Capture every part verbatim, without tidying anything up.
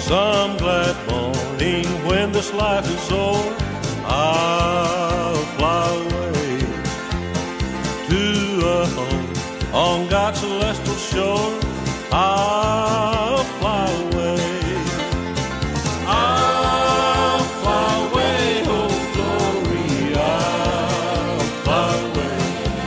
Some glad morning when this life is o'er, I'll fly away to a home on God's celestial shore. I'll fly away. I'll fly away, oh glory, I'll fly away.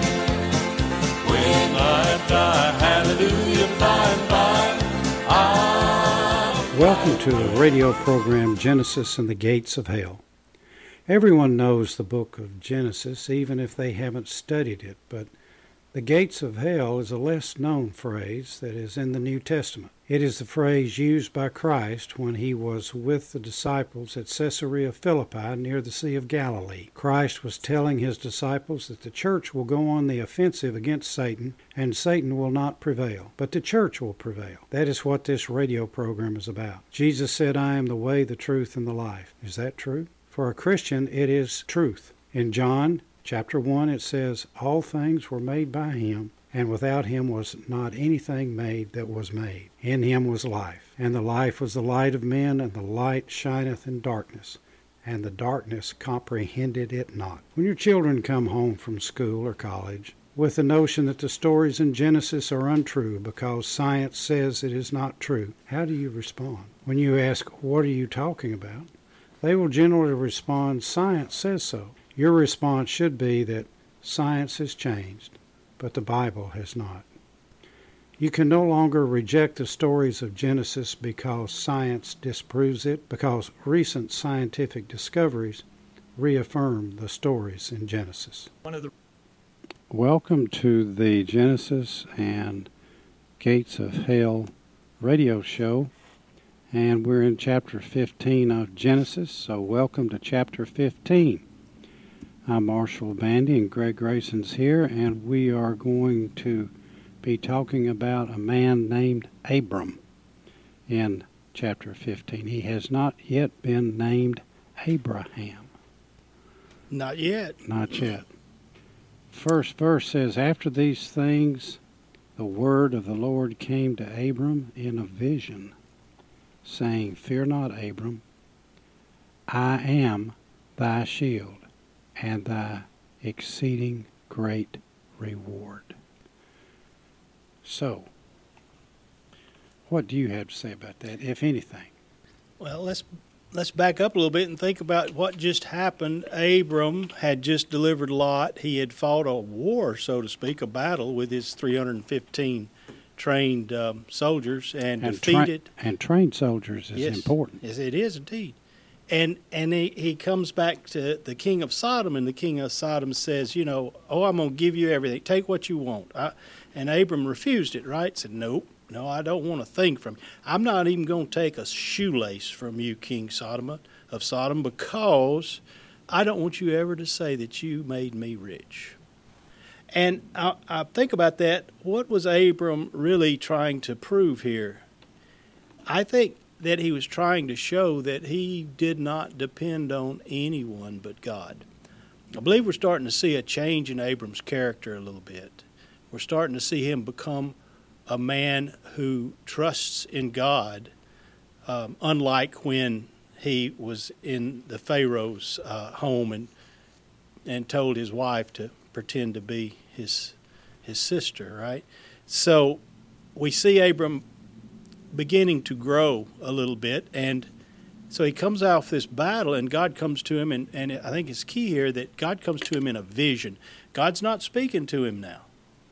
When I die, hallelujah, by and by, I'll... Welcome to the radio program Genesis and the Gates of Hell. Everyone knows the book of Genesis, even if they haven't studied it, but the gates of hell is a less known phrase that is in the New Testament. It is the phrase used by Christ when he was with the disciples at Caesarea Philippi near the Sea of Galilee. Christ was telling his disciples that the church will go on the offensive against Satan, and Satan will not prevail, but the church will prevail. That is what this radio program is about. Jesus said, "I am the way, the truth, and the life." Is that true? For a Christian, it is truth. In John chapter one, it says, "All things were made by him, and without him was not anything made that was made. In him was life, and the life was the light of men, and the light shineth in darkness, and the darkness comprehended it not." When your children come home from school or college with the notion that the stories in Genesis are untrue because science says it is not true, how do you respond? When you ask, "What are you talking about?" they will generally respond, "Science says so." Your response should be that science has changed, but the Bible has not. You can no longer reject the stories of Genesis because science disproves it, because recent scientific discoveries reaffirm the stories in Genesis. One of the Welcome to the Genesis and Gates of Hell radio show, and we're in chapter fifteen of Genesis, so welcome to chapter fifteen. I'm Marshall Bandy, and Greg Grayson's here, and we are going to be talking about a man named Abram in chapter fifteen. He has not yet been named Abraham. Not yet. Not yet. First verse says, "After these things, the word of the Lord came to Abram in a vision, saying, Fear not, Abram, I am thy shield, and thy exceeding great reward." So, what do you have to say about that, if anything? Well, let's let's back up a little bit and think about what just happened. Abram had just delivered Lot. He had fought a war, so to speak, a battle with his three hundred fifteen trained um, soldiers and, and defeated. Tra- and trained soldiers is yes, important. Yes, it is indeed. And and he, he comes back to the king of Sodom, and the king of Sodom says, you know, oh, I'm going to give you everything. Take what you want. I, and Abram refused it, right? Said, nope, no, I don't want a thing from you. I'm not even going to take a shoelace from you, King Sodom of Sodom, because I don't want you ever to say that you made me rich. And I, I think about that. What was Abram really trying to prove here? I think that he was trying to show that he did not depend on anyone but God. I believe we're starting to see a change in Abram's character a little bit. We're starting to see him become a man who trusts in God, um, unlike when he was in the Pharaoh's uh, home and and told his wife to pretend to be his his sister, right? So we see Abram beginning to grow a little bit, and so he comes off this battle, and God comes to him, and, and I think it's key here that God comes to him in a vision. God's not speaking to him now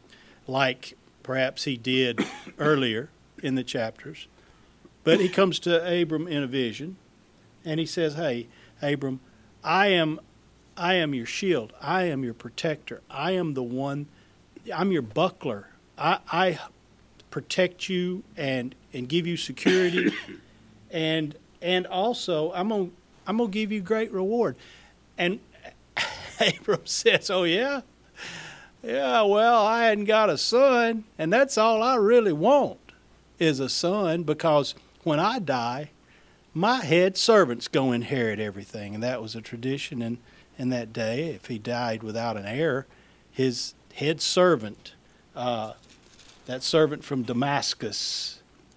like perhaps he did earlier in the chapters, but he comes to Abram in a vision, and he says, hey, Abram, I am I am your shield. I am your protector. I am the one, I'm your buckler. I, I protect you and and give you security, and and also I'm gonna I'm gonna give you great reward. And Abram says, "Oh yeah, yeah. Well, I hadn't got a son, and that's all I really want is a son, because when I die, my head servant's gonna inherit everything." And that was a tradition in in that day. If he died without an heir, his head servant, uh, that servant from Damascus,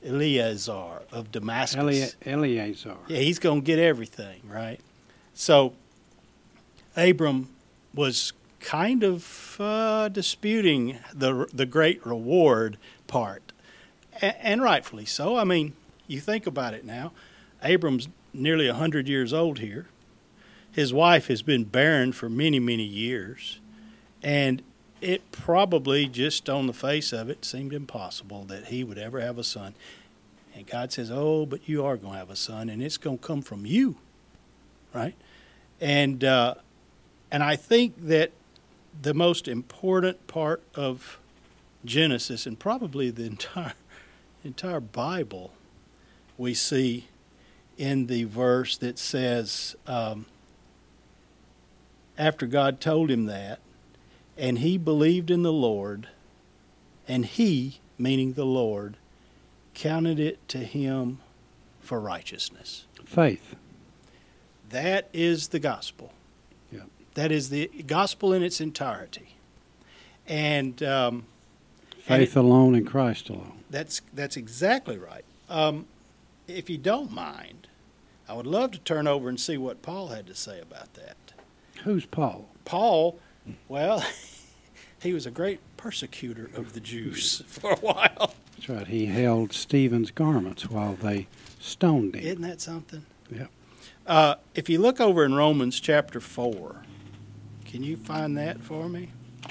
Eleazar of Damascus. Eli- Eleazar. Yeah, he's going to get everything, right? So Abram was kind of uh, disputing the the great reward part, a- and rightfully so. I mean, you think about it now. Abram's nearly one hundred years old here. His wife has been barren for many, many years, and it probably, just on the face of it, seemed impossible that he would ever have a son. And God says, oh, but you are going to have a son, and it's going to come from you, right? And uh, and I think that the most important part of Genesis, and probably the entire entire Bible, we see in the verse that says, um, after God told him that, and he believed in the Lord, and he, meaning the Lord, counted it to him for righteousness. Faith. That is the gospel. Yeah. That is the gospel in its entirety. And um, Faith and it, alone in Christ alone. That's that's exactly right. Um, if you don't mind, I would love to turn over and see what Paul had to say about that. Who's Paul? Paul, well, he was a great persecutor of the Jews for a while. That's right. He held Stephen's garments while they stoned him. Isn't that something? Yeah. Uh, if you look over in Romans chapter four, can you find that for me?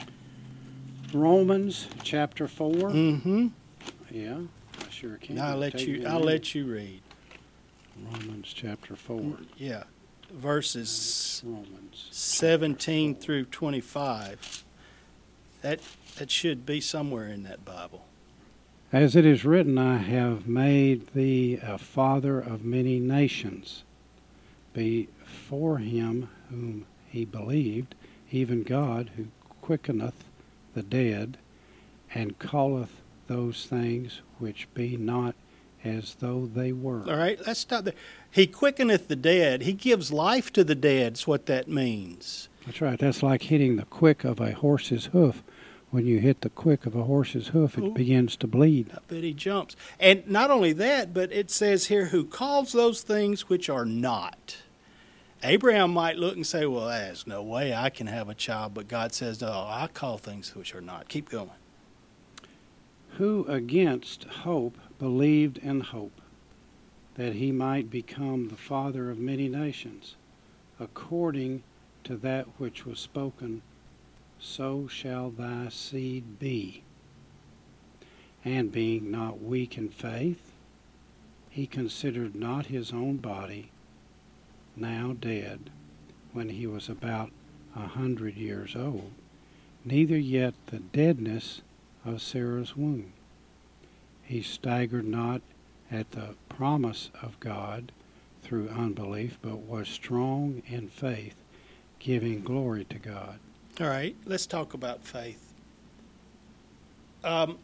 Romans chapter four. Mm-hmm. Yeah, I sure can. I'll let Take you. me a I'll minute. let you read. Romans chapter four. Yeah, verses Romans. seventeen through twenty-five. That that should be somewhere in that Bible. As it is written, I have made thee a father of many nations, before him whom he believed, even God, who quickeneth the dead, and calleth those things which be not as though they were. All right, let's stop there. He quickeneth the dead. He gives life to the dead. That's what that means. That's right. That's like hitting the quick of a horse's hoof. When you hit the quick of a horse's hoof, it Ooh. begins to bleed. I bet he jumps. And not only that, but it says here, who calls those things which are not. Abraham might look and say, well, there's no way I can have a child. But God says, no, I call things which are not. Keep going. Who against hope believed in hope, that he might become the father of many nations, according to that which was spoken, so shall thy seed be. And being not weak in faith, he considered not his own body, now dead, when he was about a hundred years old, neither yet the deadness of Sarah's womb. He staggered not at the promise of God through unbelief, but was strong in faith, giving glory to God. All right, let's talk about faith. Um,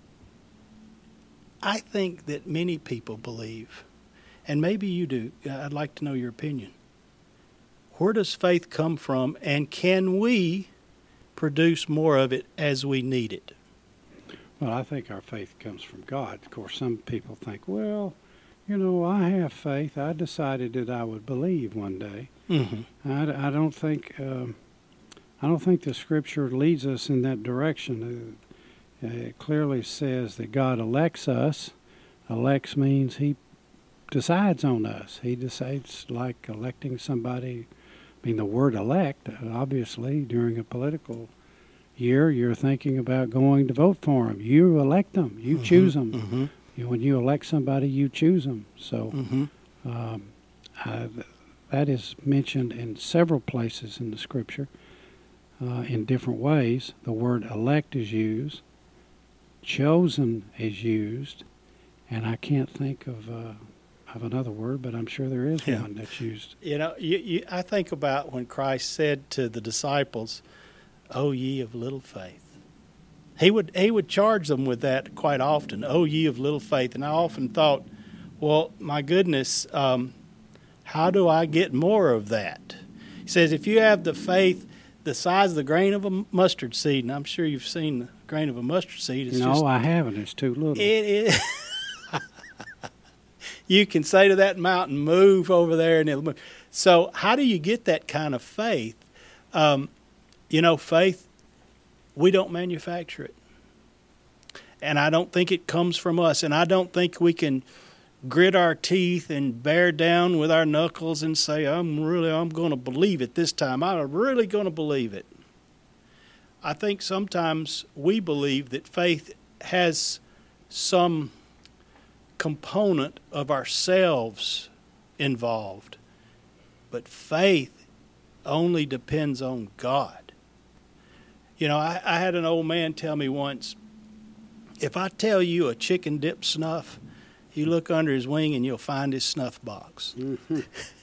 I think that many people believe, and maybe you do. I'd like to know your opinion. Where does faith come from, and can we produce more of it as we need it? Well, I think our faith comes from God. Of course, some people think, well, you know, I have faith. I decided that I would believe one day. Mm-hmm. I, I don't think um, I don't think the Scripture leads us in that direction. Uh, it clearly says that God elects us. Elects means He decides on us. He decides, like electing somebody. I mean, the word elect, obviously, during a political year, you're thinking about going to vote for them. You elect them. You mm-hmm. choose them. Mm-hmm. You, when you elect somebody, you choose them. So Mm-hmm. um, I, that is mentioned in several places in the Scripture uh, in different ways. The word elect is used. Chosen is used. And I can't think of... Uh, of another word, but I'm sure there is Yeah. one that's used. You know, you, you, I think about when Christ said to the disciples, "O ye of little faith." He would he would charge them with that quite often. "O ye of little faith," and I often thought, well, my goodness, um, how do I get more of that? He says, if you have the faith the size of the grain of a mustard seed, and I'm sure you've seen the grain of a mustard seed. It's no, just, I haven't. It's too little. It is. You can say to that mountain, move over there, and it'll move. So how do you get that kind of faith? Um, you know, faith, we don't manufacture it. And I don't think it comes from us. And I don't think we can grit our teeth and bear down with our knuckles and say, I'm really, I'm going to believe it this time. I'm really going to believe it. I think sometimes we believe that faith has some component of ourselves involved. But faith only depends on God. You know, I, I had an old man tell me once, if I tell you a chicken dip snuff, you look under his wing and you'll find his snuff box. Mm-hmm.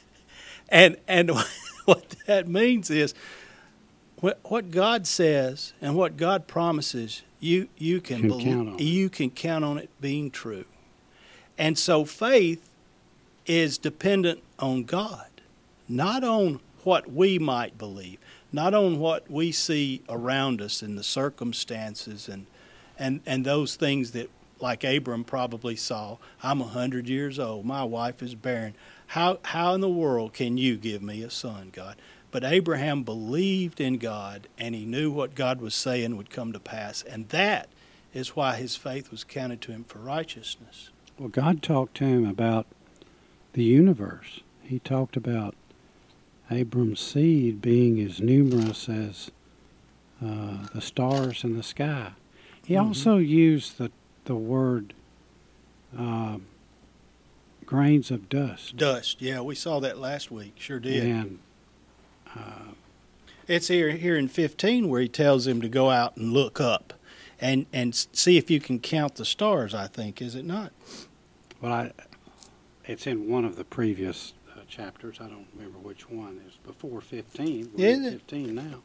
and and what that means is what, what God says and what God promises, you you can, can believe, count on you can count on it being true. And so faith is dependent on God, not on what we might believe, not on what we see around us in the circumstances and and and those things that, like Abram probably saw. I'm a hundred years old. My wife is barren. How how in the world can you give me a son, God? But Abraham believed in God, and he knew what God was saying would come to pass. And that is why his faith was counted to him for righteousness. Well, God talked to him about the universe. He talked about Abram's seed being as numerous as uh, the stars in the sky. He mm-hmm. also used the the word uh, grains of dust. Dust, yeah, we saw that last week. Sure did. And uh, it's here here in fifteen where he tells him to go out and look up and and see if you can count the stars. I think, is it not? Well, I, it's in one of the previous uh, chapters. I don't remember which one. It's before fifteen. We're Is in it? fifteen now.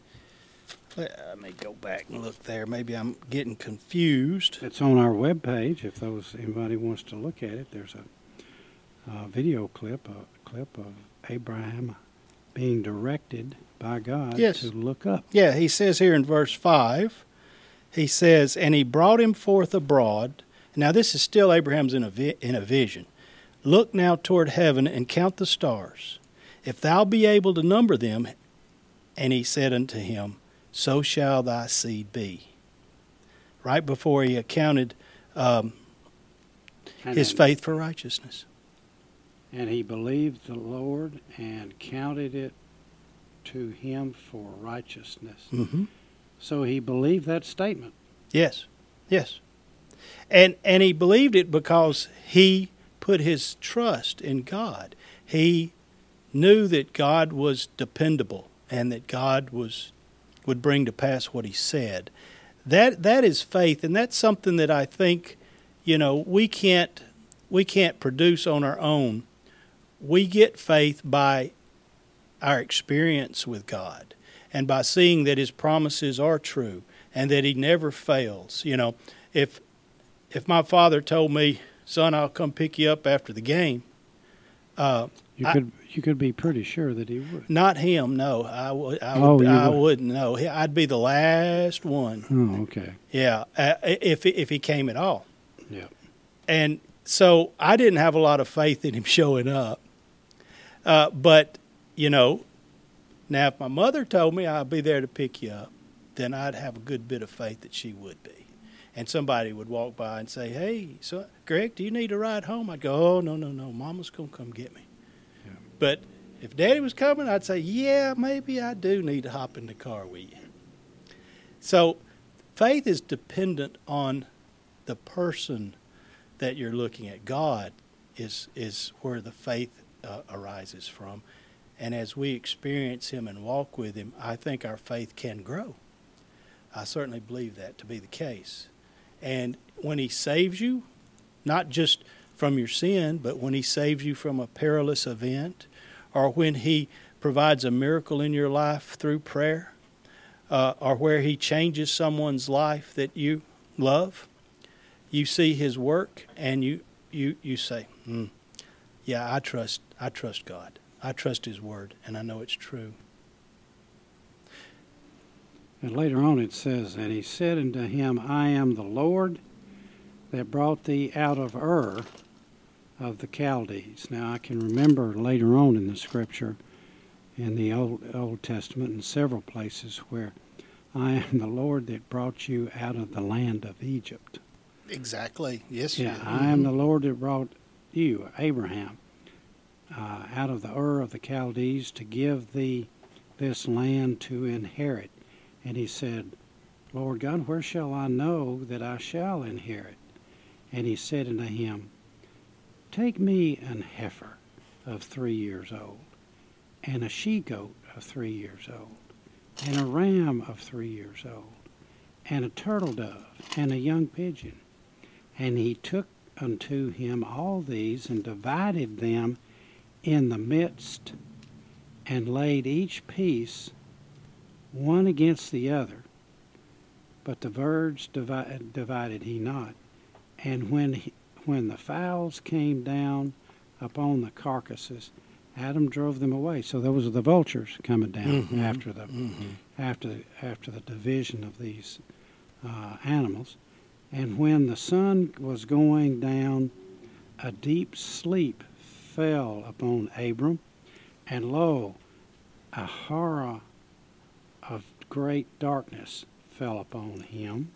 Let me go back and look there. Maybe I'm getting confused. It's on our webpage. If those anybody wants to look at it, there's a, a video clip, a clip of Abraham being directed by God yes. to look up. Yeah, he says here in verse five, he says, and he brought him forth abroad. Now this is still Abraham's in a, vi- in a vision. Look now toward heaven and count the stars, if thou be able to number them. And he said unto him, so shall thy seed be. Right before he accounted um, his then, faith for righteousness. And he believed the Lord and counted it to him for righteousness. Mm-hmm. So he believed that statement. Yes, yes. And and he believed it because he put his trust in God. He knew that God was dependable and that God was would bring to pass what he said. That that is faith, and that's something that I think, you know, we can't we can't produce on our own. We get faith by our experience with God and by seeing that his promises are true and that he never fails. You know, if if my father told me, son, I'll come pick you up after the game, uh, you I, could you could be pretty sure that he would. Not him, no. I would. I, oh, would, I would. wouldn't. No, I'd be the last one. Oh, okay. Yeah, uh, if if he came at all. Yeah. And so I didn't have a lot of faith in him showing up. Uh, but you know, now if my mother told me I'd be there to pick you up, then I'd have a good bit of faith that she would be. And somebody would walk by and say, "Hey, so Greg, do you need a ride home?" I'd go, "Oh, no, no, no. Mama's gonna come get me." Yeah. But if Daddy was coming, I'd say, "Yeah, maybe I do need to hop in the car with you." So, faith is dependent on the person that you're looking at. God is is where the faith uh, arises from, and as we experience Him and walk with Him, I think our faith can grow. I certainly believe that to be the case. And when He saves you, not just from your sin, but when He saves you from a perilous event, or when He provides a miracle in your life through prayer, uh, or where He changes someone's life that you love, you see His work and you you you say, hmm, yeah, I trust I trust God. I trust His word, and I know it's true. And later on it says, and he said unto him, I am the Lord that brought thee out of Ur of the Chaldees. Now I can remember later on in the Scripture, in the Old Old Testament, in several places where I am the Lord that brought you out of the land of Egypt. Exactly. Yes. Yeah, you- I am the Lord that brought you, Abraham, uh, out of the Ur of the Chaldees to give thee this land to inherit. And he said, Lord God, where shall I know that I shall inherit? And he said unto him, Take me an heifer of three years old, and a she-goat of three years old, and a ram of three years old, and a turtle dove, and a young pigeon. And he took unto him all these, and divided them in the midst, and laid each piece one against the other. But the birds divi- divided he not. And when he, when the fowls came down upon the carcasses, Adam drove them away. So those are the vultures coming down Mhm. after the Mhm. after the, after the division of these uh, animals. And when the sun was going down, a deep sleep fell upon Abram, and lo, a horror of great darkness fell upon him.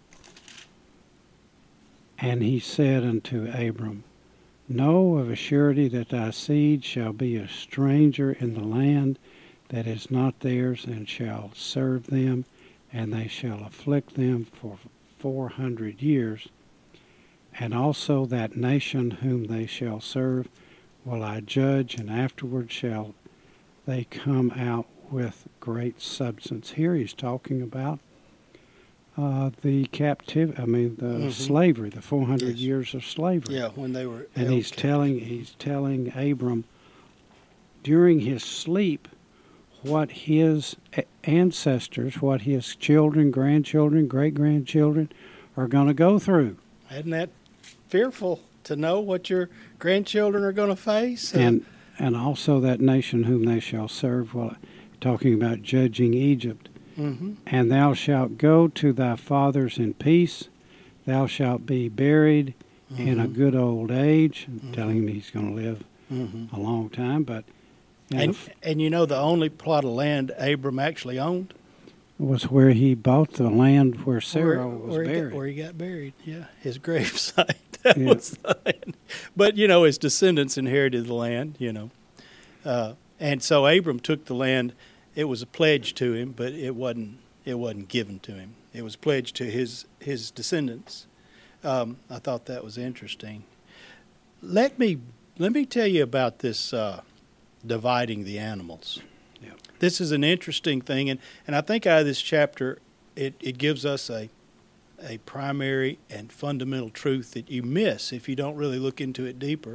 And he said unto Abram, Know of a surety that thy seed shall be a stranger in the land that is not theirs, and shall serve them, and they shall afflict them for four hundred years. And also that nation whom they shall serve will I judge, and afterward shall they come out with great substance. Here he's talking about uh, the captivity, I mean the Mhm. slavery, the four hundred Yes. years of slavery. Yeah, when they were. And held he's captive. telling he's telling Abram during his sleep what his a- ancestors, what his children, grandchildren, great grandchildren are going to go through. Isn't that fearful to know what your grandchildren are going to face? And and also that nation whom they shall serve, well, talking about judging Egypt. Mm-hmm. And thou shalt go to thy fathers in peace. Thou shalt be buried in a good old age. Mhm. Telling him he's going to live Mm-hmm. a long time, but in a And f- and you know the only plot of land Abram actually owned was where he bought the land where Sarah where, was where he buried. got, where he got buried. Yeah, his gravesite. That Yeah. was the land. But you know his descendants inherited the land. You know, uh, and so Abram took the land. It was a pledge to him, but it wasn't. It wasn't given to him. It was pledged to his his descendants. Um, I thought that was interesting. Let me let me tell you about this uh, dividing the animals. Yeah. This is an interesting thing, and, and I think out of this chapter, it, it gives us a a primary and fundamental truth that you miss if you don't really look into it deeper.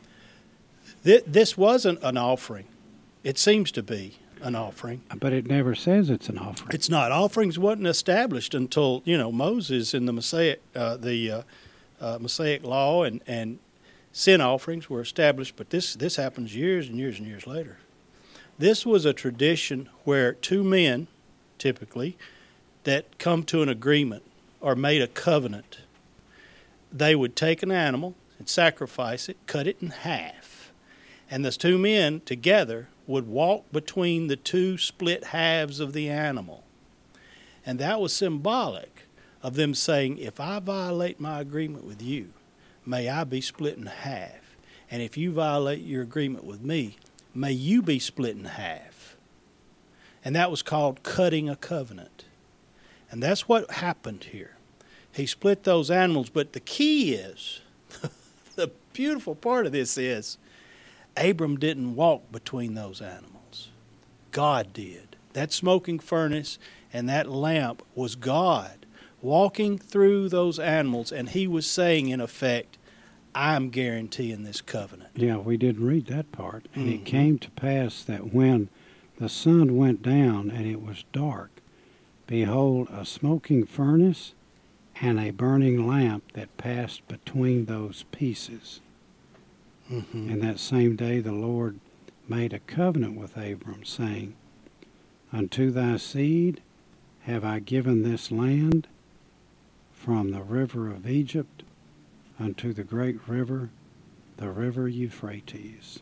Th- this wasn't an offering. It seems to be an offering. But it never says it's an offering. It's not. Offerings wasn't established until, you know, Moses in the Mosaic, uh, the uh, uh, Mosaic law and, and sin offerings were established, but this, this happens years and years and years later. This was a tradition where two men, typically, that come to an agreement or made a covenant, they would take an animal and sacrifice it, cut it in half, and those two men together would walk between the two split halves of the animal. And that was symbolic of them saying, if I violate my agreement with you, may I be split in half. And if you violate your agreement with me, may you be split in half. And that was called cutting a covenant. And that's what happened here. He split those animals, but the key is, the beautiful part of this is, Abram didn't walk between those animals. God did. That smoking furnace and that lamp was God walking through those animals, and he was saying, in effect, I'm guaranteeing this covenant. Yeah, we didn't read that part. And Mhm. it came to pass that when the sun went down and it was dark, behold, a smoking furnace and a burning lamp that passed between those pieces. Mm-hmm. And that same day the Lord made a covenant with Abram, saying, Unto thy seed have I given this land, from the river of Egypt unto the great river, the river Euphrates.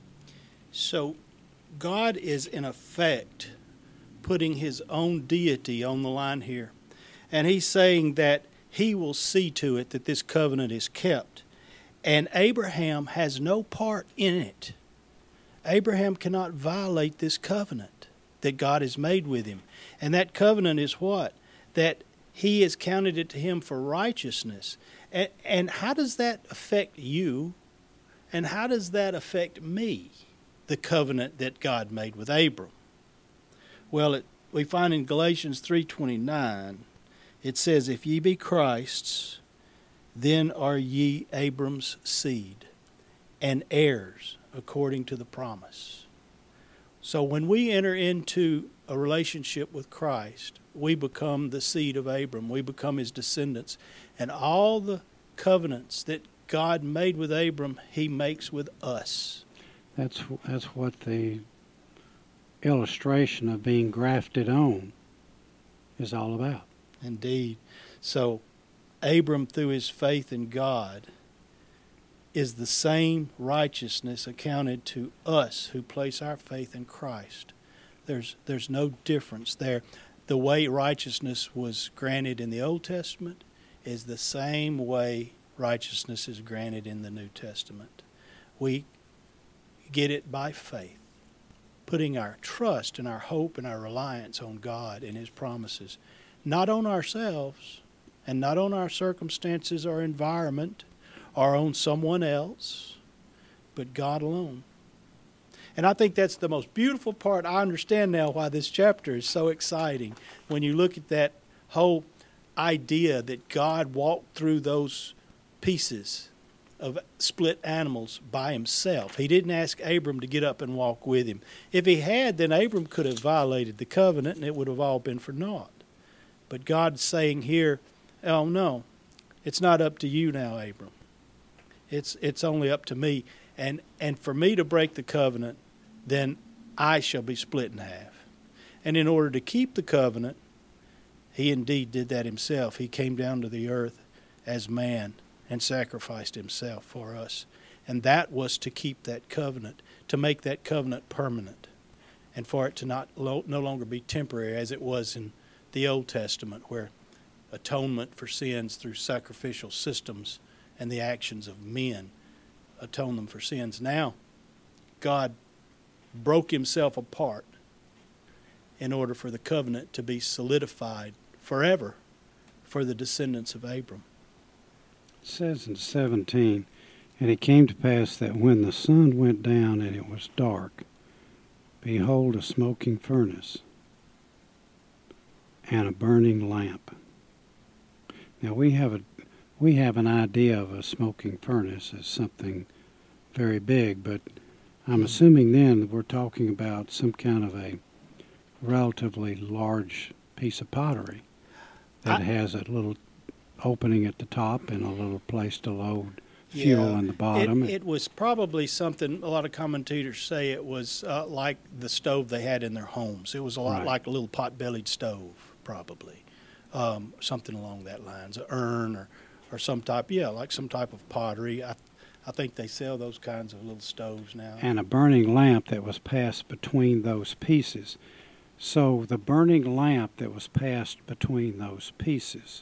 So God is in effect putting his own deity on the line here. And he's saying that he will see to it that this covenant is kept. And Abraham has no part in it. Abraham cannot violate this covenant that God has made with him. And that covenant is what? That he has counted it to him for righteousness. And, and how does that affect you? And how does that affect me? The covenant that God made with Abram. Well, it, we find in Galatians three twenty-nine, it says, "If ye be Christ's, then are ye Abram's seed, and heirs according to the promise." So when we enter into a relationship with Christ, we become the seed of Abram. We become his descendants. And all the covenants that God made with Abram, he makes with us. That's that's what the illustration of being grafted on is all about. Indeed. So Abram, through his faith in God, is the same righteousness accounted to us who place our faith in Christ. There's there's no difference there. The way righteousness was granted in the Old Testament is the same way righteousness is granted in the New Testament. We get it by faith, putting our trust and our hope and our reliance on God and his promises, not on ourselves and not on our circumstances or environment or on someone else, but God alone. And I think that's the most beautiful part. I understand now why this chapter is so exciting. When you look at that whole idea that God walked through those pieces of split animals by himself. He didn't ask Abram to get up and walk with him. If he had, then Abram could have violated the covenant and it would have all been for naught. But God's saying here, oh no, it's not up to you now, Abram. It's it's only up to me. And and for me to break the covenant, then I shall be split in half. And in order to keep the covenant, he indeed did that himself. He came down to the earth as man and sacrificed himself for us. And that was to keep that covenant, to make that covenant permanent, and for it to not lo- no longer be temporary as it was in the Old Testament, where atonement for sins through sacrificial systems and the actions of men atone them for sins. Now, God broke himself apart in order for the covenant to be solidified forever for the descendants of Abram. It says in seventeen, "And it came to pass that when the sun went down and it was dark, behold, a smoking furnace and a burning lamp." Now we have a we have an idea of a smoking furnace as something very big, but I'm assuming then we're talking about some kind of a relatively large piece of pottery that I, has a little opening at the top and a little place to load fuel yeah, in the bottom. It, it was probably something, a lot of commentators say it was uh, like the stove they had in their homes. It was a lot right. like a little pot-bellied stove, probably. Um, something along that lines, an urn or, or some type, yeah, like some type of pottery. I, I think they sell those kinds of little stoves now. And a burning lamp that was passed between those pieces. So the burning lamp that was passed between those pieces,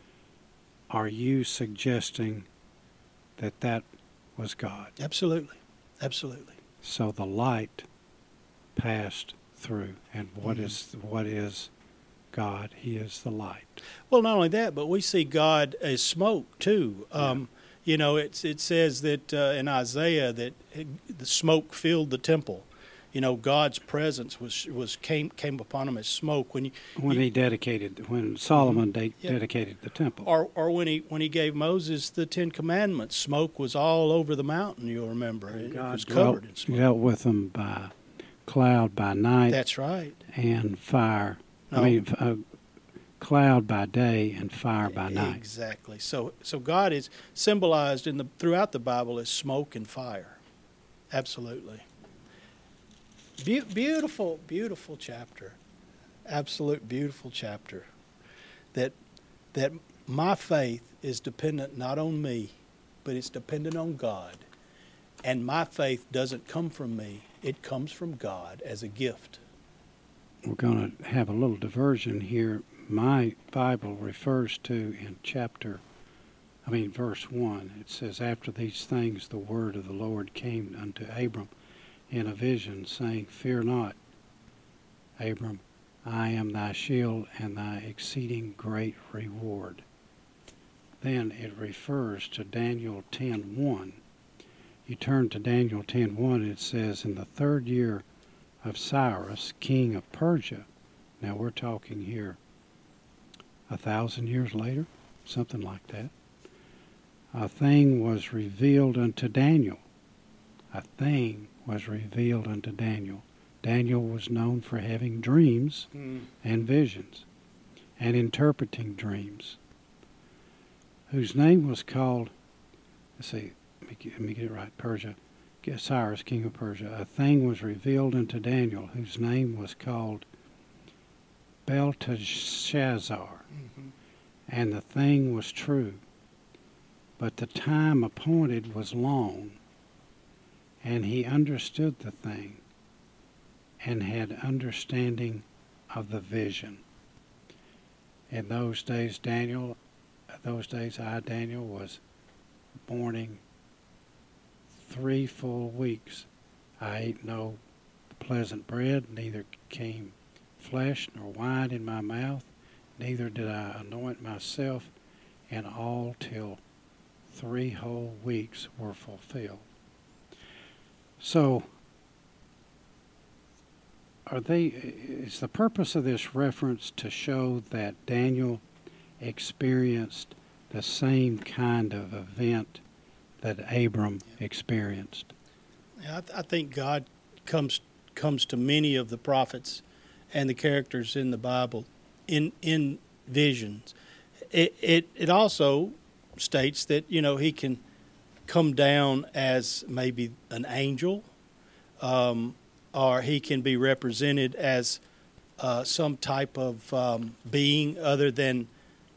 are you suggesting that that was God? Absolutely. Absolutely. So the light passed through. And what Mm-hmm. is what is God? He is the light. Well, not only that, but we see God as smoke, too. Um, yeah. You know, it's, it says that uh, in Isaiah that the smoke filled the temple. You know, God's presence was was came came upon him as smoke when you, when you, he dedicated when Solomon de- yeah. dedicated the temple, or or when he when he gave Moses the Ten Commandments, smoke was all over the mountain. You'll remember it, God it was dwelt, covered in smoke. dealt with them by cloud by night. That's right. And fire. No. I mean, uh, cloud by day and fire by night. Exactly. So so God is symbolized in the throughout the Bible as smoke and fire. Absolutely. Be- beautiful, beautiful chapter. Absolute beautiful chapter. That that my faith is dependent not on me, but it's dependent on God. and my faith doesn't come from me. It comes from God as a gift. We're going to have a little diversion here. My Bible refers to in chapter, I mean verse one, it says, "After these things the word of the Lord came unto Abram in a vision, saying, Fear not, Abram, I am thy shield and thy exceeding great reward." Then it refers to Daniel ten one. You turn to Daniel ten one, it says, "In the third year of Cyrus, king of Persia." Now we're talking here a thousand years later, something like that. "A thing was revealed unto Daniel." A thing was revealed unto Daniel. Daniel was known for having dreams mm. and visions and interpreting dreams, whose name was called, let's see, let me get, let me get it right, Persia, Cyrus, king of Persia. "A thing was revealed unto Daniel, whose name was called Belteshazzar, mm-hmm. and the thing was true. But the time appointed was long, and he understood the thing, and had understanding of the vision." In those days, Daniel, those days I, Daniel, was mourning three full weeks. I ate no pleasant bread, neither came flesh nor wine in my mouth, neither did I anoint myself, and all till three whole weeks were fulfilled. So, are they, is the purpose of this reference to show that Daniel experienced the same kind of event that Abram experienced? I, th- I think God comes comes to many of the prophets and the characters in the Bible in in visions. It it, it also states that, you know, he can come down as maybe an angel, um, or he can be represented as uh, some type of um, being other than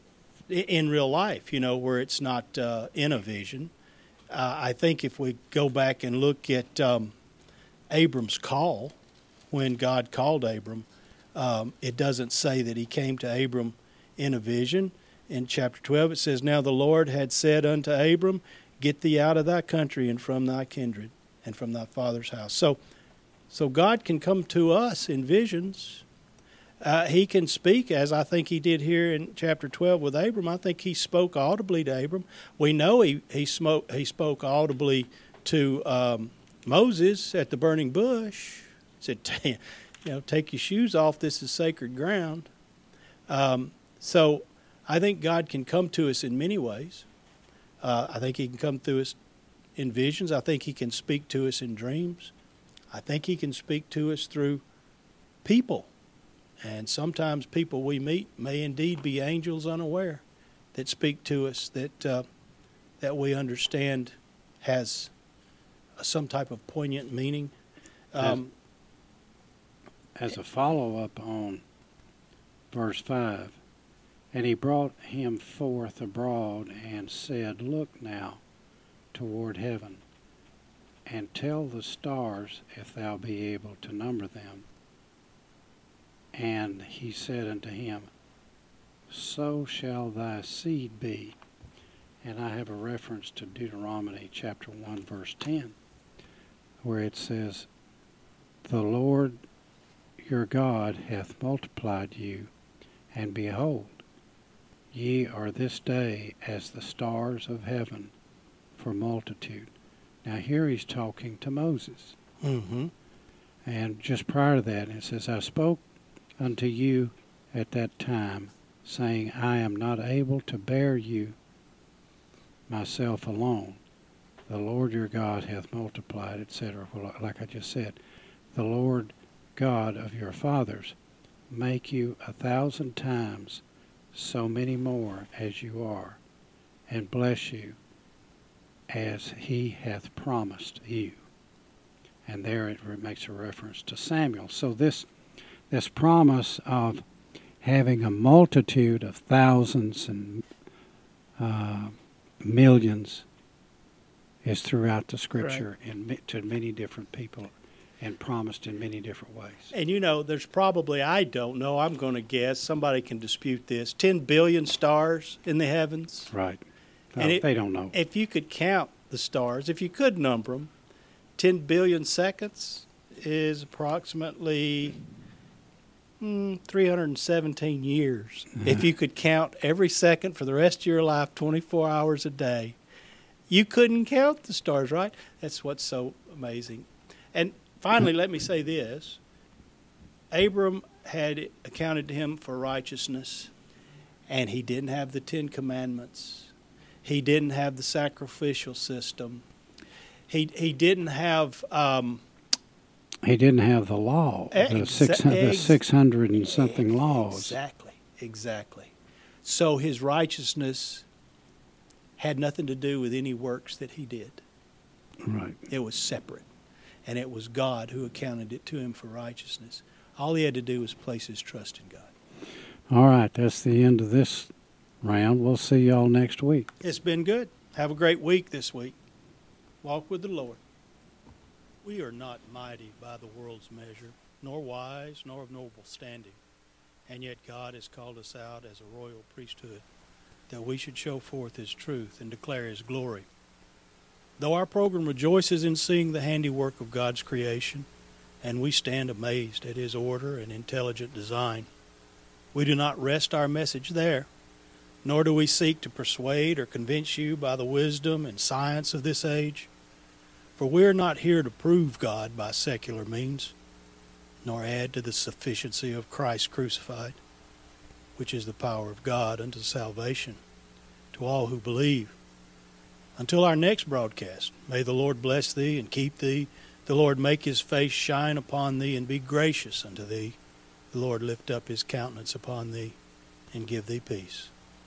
in real life, you know, where it's not uh, in a vision. Uh, I think if we go back and look at um, Abram's call, when God called Abram, um, it doesn't say that he came to Abram in a vision. In chapter twelve, it says, "Now the Lord had said unto Abram, Get thee out of thy country and from thy kindred and from thy father's house." So, so God can come to us in visions. Uh, he can speak, as I think he did here in chapter twelve with Abram. I think he spoke audibly to Abram. We know he he, smoke, he spoke audibly to um, Moses at the burning bush. He said, you know, "Take your shoes off. This is sacred ground." Um, so I think God can come to us in many ways. Uh, I think he can come to us in visions. I think he can speak to us in dreams. I think he can speak to us through people. And sometimes people we meet may indeed be angels unaware that speak to us that uh, that we understand has some type of poignant meaning. Um, as, as a follow-up on verse five, "And he brought him forth abroad and said, Look now toward heaven, and tell the stars if thou be able to number them. And he said unto him, So shall thy seed be." And I have a reference to Deuteronomy chapter one, verse ten, where it says, "The Lord your God hath multiplied you, and behold, ye are this day as the stars of heaven for multitude." Now here he's talking to Moses. Mm-hmm. And just prior to that, it says, "I spoke unto you at that time, saying, I am not able to bear you myself alone. The Lord your God hath multiplied," et cetera. Well, like I just said, "the Lord God of your fathers make you a thousand times so many more as you are, and bless you as he hath promised you." And there it makes a reference to Samuel. So this this promise of having a multitude of thousands and uh, millions is throughout the Scripture and mi- to many different people and promised in many different ways. And you know, there's probably, I don't know, I'm going to guess, somebody can dispute this, ten billion stars in the heavens. Right. No, And it- they don't know. If you could count the stars, if you could number them, ten billion seconds is approximately mm, three hundred seventeen years. If you could count every second for the rest of your life, twenty-four hours a day, you couldn't count the stars, right? That's what's so amazing. And finally, let me say this. Abram had it accounted to him for righteousness, and he didn't have the Ten Commandments. He didn't have the sacrificial system. He he didn't have um, He didn't have the law, the, Exa- six, the ex- six hundred and something laws. Exactly, exactly. So his righteousness had nothing to do with any works that he did. Right. It was separate, and it was God who accounted it to him for righteousness. All he had to do was place his trust in God. All right, that's the end of this round. We'll see y'all next week. It's been good. Have a great week this week. Walk with the Lord. We are not mighty by the world's measure, nor wise, nor of noble standing. And yet God has called us out as a royal priesthood, that we should show forth his truth and declare his glory. Though our program rejoices in seeing the handiwork of God's creation, and we stand amazed at his order and intelligent design, we do not rest our message there, nor do we seek to persuade or convince you by the wisdom and science of this age. For we are not here to prove God by secular means, nor add to the sufficiency of Christ crucified, which is the power of God unto salvation to all who believe. Until our next broadcast, may the Lord bless thee and keep thee. The Lord make his face shine upon thee and be gracious unto thee. The Lord lift up his countenance upon thee and give thee peace.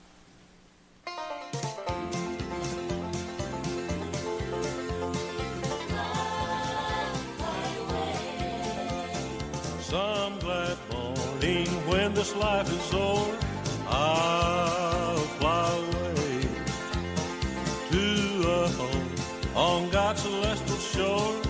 Some glad morning when this life is o'er, I'll fly away to a home on God's celestial shore.